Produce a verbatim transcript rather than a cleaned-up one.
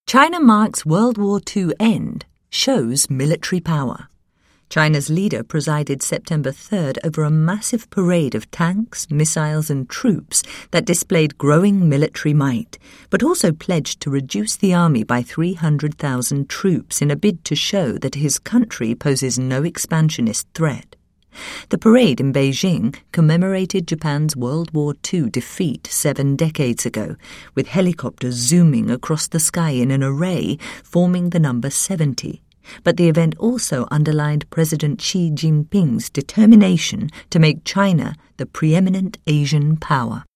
China marks World War Two end, shows military power. China's leader presided September third over a massive parade of tanks, missiles and troops that displayed growing military might, but also pledged to reduce the army by three hundred thousand troops in a bid to show that his country poses no expansionist threat. The parade in Beijing commemorated Japan's World War Two defeat seven decades ago, with helicopters zooming across the sky in an array forming the number seventy. But the event also underlined President Xi Jinping's determination to make China the preeminent Asian power.